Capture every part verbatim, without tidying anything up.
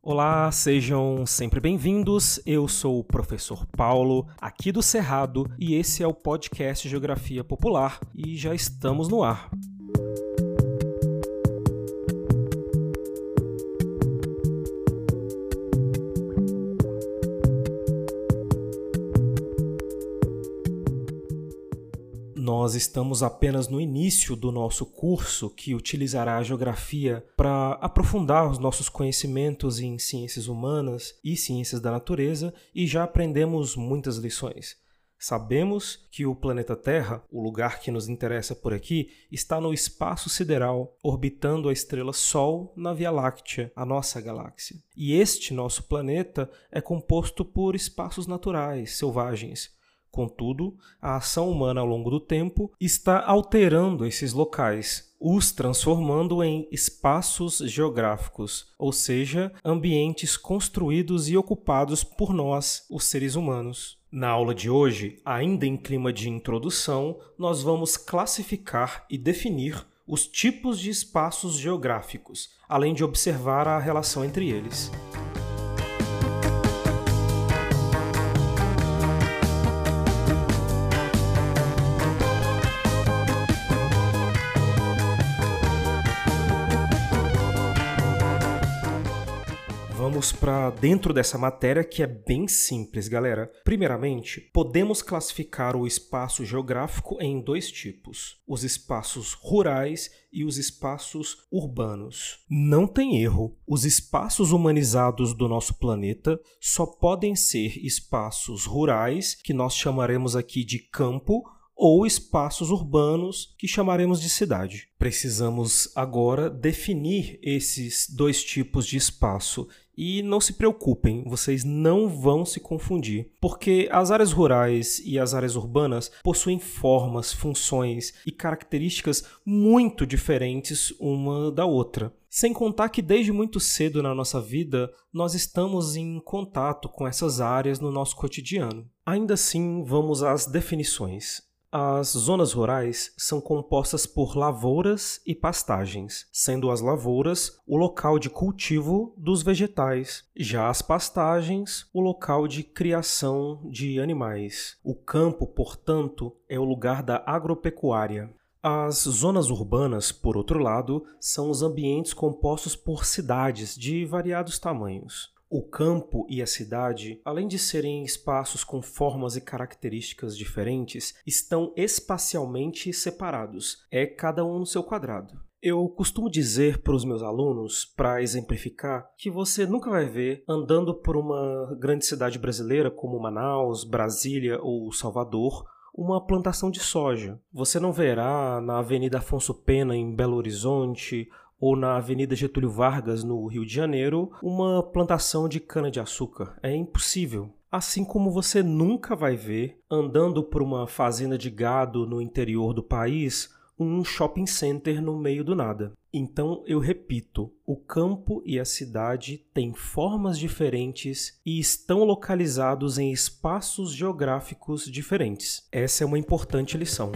Olá, sejam sempre bem-vindos. Eu sou o professor Paulo, aqui do Cerrado, e esse é o podcast Geografia Popular, e já estamos no ar. Nós estamos apenas no início do nosso curso que utilizará a geografia para aprofundar os nossos conhecimentos em ciências humanas e ciências da natureza e já aprendemos muitas lições. Sabemos que o planeta Terra, o lugar que nos interessa por aqui, está no espaço sideral, orbitando a estrela Sol na Via Láctea, a nossa galáxia. E este nosso planeta é composto por espaços naturais, selvagens. Contudo, a ação humana ao longo do tempo está alterando esses locais, os transformando em espaços geográficos, ou seja, ambientes construídos e ocupados por nós, os seres humanos. Na aula de hoje, ainda em clima de introdução, nós vamos classificar e definir os tipos de espaços geográficos, além de observar a relação entre eles. Vamos para dentro dessa matéria que é bem simples, galera. Primeiramente, podemos classificar o espaço geográfico em dois tipos: os espaços rurais e os espaços urbanos. Não tem erro, os espaços humanizados do nosso planeta só podem ser espaços rurais, que nós chamaremos aqui de campo, ou espaços urbanos, que chamaremos de cidade. Precisamos agora definir esses dois tipos de espaço. E não se preocupem, vocês não vão se confundir, porque as áreas rurais e as áreas urbanas possuem formas, funções e características muito diferentes uma da outra. Sem contar que desde muito cedo na nossa vida, nós estamos em contato com essas áreas no nosso cotidiano. Ainda assim, vamos às definições. As zonas rurais são compostas por lavouras e pastagens, sendo as lavouras o local de cultivo dos vegetais, já as pastagens o local de criação de animais. O campo, portanto, é o lugar da agropecuária. As zonas urbanas, por outro lado, são os ambientes compostos por cidades de variados tamanhos. O campo e a cidade, além de serem espaços com formas e características diferentes, estão espacialmente separados, é cada um no seu quadrado. Eu costumo dizer para os meus alunos, para exemplificar, que você nunca vai ver andando por uma grande cidade brasileira como Manaus, Brasília ou Salvador, uma plantação de soja. Você não verá na Avenida Afonso Pena em Belo Horizonte ou na Avenida Getúlio Vargas, no Rio de Janeiro, uma plantação de cana-de-açúcar. É impossível. Assim como você nunca vai ver, andando por uma fazenda de gado no interior do país, um shopping center no meio do nada. Então, eu repito, o campo e a cidade têm formas diferentes e estão localizados em espaços geográficos diferentes. Essa é uma importante lição.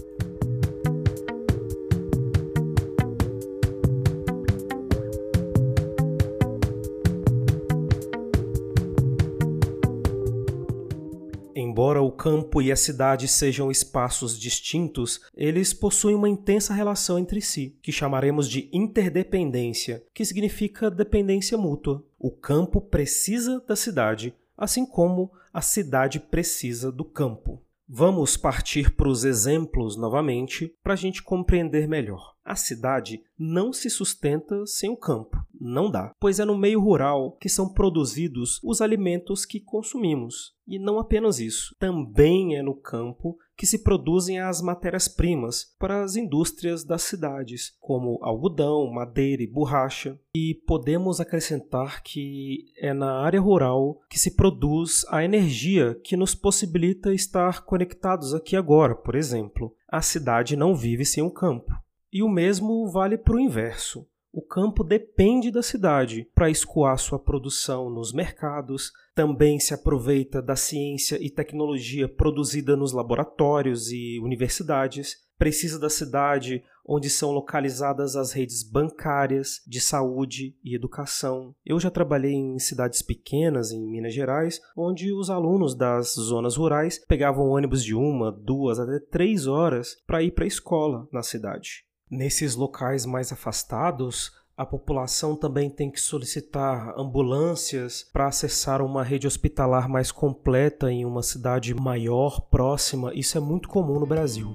Embora o campo e a cidade sejam espaços distintos, eles possuem uma intensa relação entre si, que chamaremos de interdependência, que significa dependência mútua. O campo precisa da cidade, assim como a cidade precisa do campo. Vamos partir para os exemplos novamente para a gente compreender melhor. A cidade não se sustenta sem o campo. Não dá, pois é no meio rural que são produzidos os alimentos que consumimos. E não apenas isso, também é no campo que se produzem as matérias-primas para as indústrias das cidades, como algodão, madeira e borracha. E podemos acrescentar que é na área rural que se produz a energia que nos possibilita estar conectados aqui agora, por exemplo. A cidade não vive sem o campo. E o mesmo vale para o inverso. O campo depende da cidade para escoar sua produção nos mercados, também se aproveita da ciência e tecnologia produzida nos laboratórios e universidades, precisa da cidade onde são localizadas as redes bancárias, de saúde e educação. Eu já trabalhei em cidades pequenas em Minas Gerais, onde os alunos das zonas rurais pegavam ônibus de uma, duas, até três horas para ir para a escola na cidade. Nesses locais mais afastados, a população também tem que solicitar ambulâncias para acessar uma rede hospitalar mais completa em uma cidade maior, próxima. Isso é muito comum no Brasil.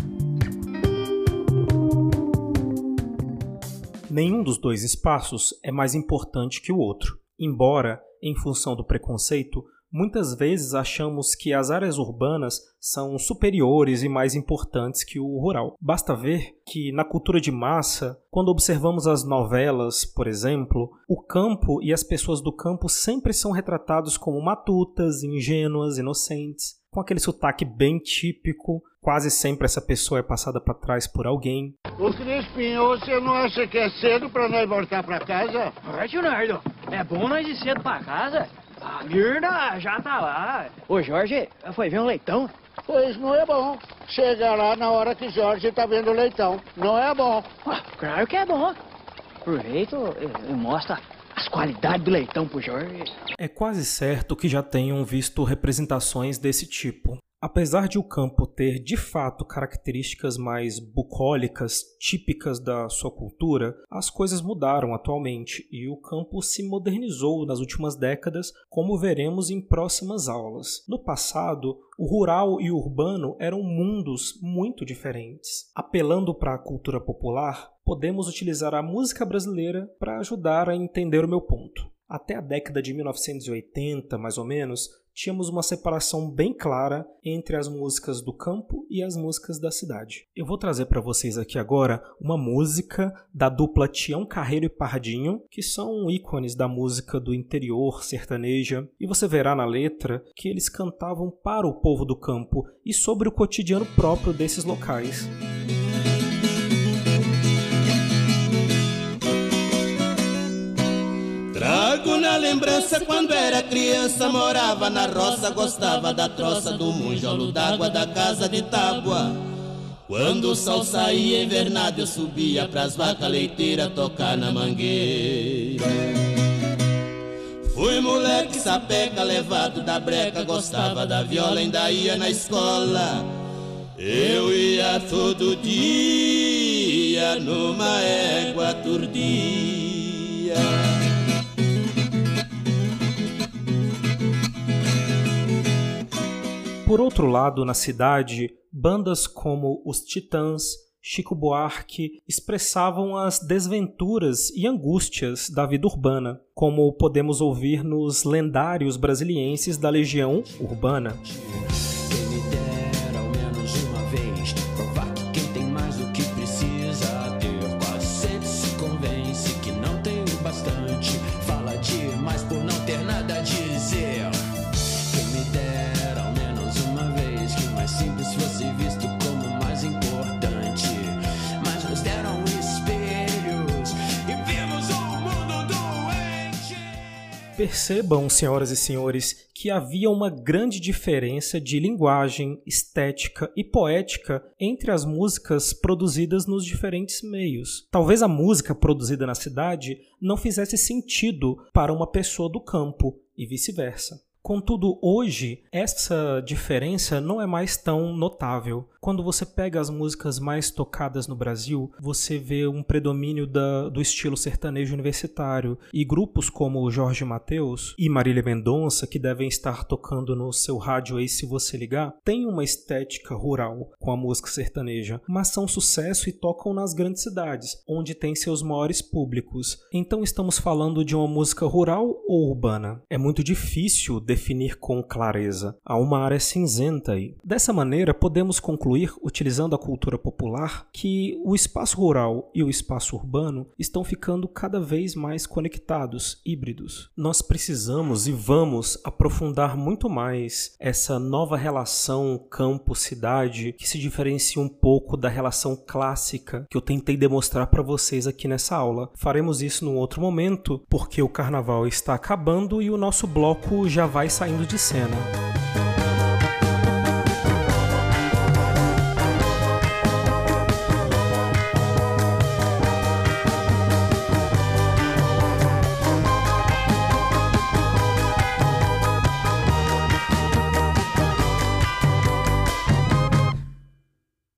Nenhum dos dois espaços é mais importante que o outro, embora, em função do preconceito, muitas vezes achamos que as áreas urbanas são superiores e mais importantes que o rural. Basta ver que, na cultura de massa, quando observamos as novelas, por exemplo, o campo e as pessoas do campo sempre são retratados como matutas, ingênuas, inocentes, com aquele sotaque bem típico. Quase sempre essa pessoa é passada para trás por alguém. Ô Crispim, você não acha que é cedo para nós voltar para casa? Oi, tio Nardo, é bom nós ir cedo para casa? A Mirna já tá lá. Ô, Jorge, foi ver um leitão? Pois não é bom. Chega lá na hora que Jorge tá vendo o leitão. Não é bom. Ah, claro que é bom. Aproveita e mostra as qualidades do leitão pro Jorge. É quase certo que já tenham visto representações desse tipo. Apesar de o campo ter, de fato, características mais bucólicas, típicas da sua cultura, as coisas mudaram atualmente e o campo se modernizou nas últimas décadas, como veremos em próximas aulas. No passado, o rural e o urbano eram mundos muito diferentes. Apelando para a cultura popular, podemos utilizar a música brasileira para ajudar a entender o meu ponto. Até a década de mil novecentos e oitenta, mais ou menos, tínhamos uma separação bem clara entre as músicas do campo e as músicas da cidade. Eu vou trazer para vocês aqui agora uma música da dupla Tião Carreiro e Pardinho, que são ícones da música do interior sertaneja, e você verá na letra que eles cantavam para o povo do campo e sobre o cotidiano próprio desses locais. Trago na lembrança quando era criança, morava na roça, gostava da troça, do monjolo d'água da casa de tábua. Quando o sol saía invernado eu subia pras vacas leiteiras tocar na mangueira. Fui moleque sapeca, levado da breca, gostava da viola, ainda ia na escola. Eu ia todo dia numa égua turdia. Por outro lado, na cidade, bandas como os Titãs, Chico Buarque expressavam as desventuras e angústias da vida urbana, como podemos ouvir nos lendários brasilienses da Legião Urbana. Percebam, senhoras e senhores, que havia uma grande diferença de linguagem, estética e poética entre as músicas produzidas nos diferentes meios. Talvez a música produzida na cidade não fizesse sentido para uma pessoa do campo e vice-versa. Contudo, hoje, essa diferença não é mais tão notável. Quando você pega as músicas mais tocadas no Brasil, você vê um predomínio da, do estilo sertanejo universitário. E grupos como Jorge Mateus e Marília Mendonça, que devem estar tocando no seu rádio aí se você ligar, têm uma estética rural com a música sertaneja, mas são sucesso e tocam nas grandes cidades, onde tem seus maiores públicos. Então estamos falando de uma música rural ou urbana? É muito difícil definir com clareza. Há uma área cinzenta aí. Dessa maneira, podemos concluir, utilizando a cultura popular, que o espaço rural e o espaço urbano estão ficando cada vez mais conectados, híbridos. Nós precisamos e vamos aprofundar muito mais essa nova relação campo-cidade que se diferencia um pouco da relação clássica que eu tentei demonstrar para vocês aqui nessa aula. Faremos isso num outro momento, porque o carnaval está acabando e o nosso bloco já vai saindo de cena.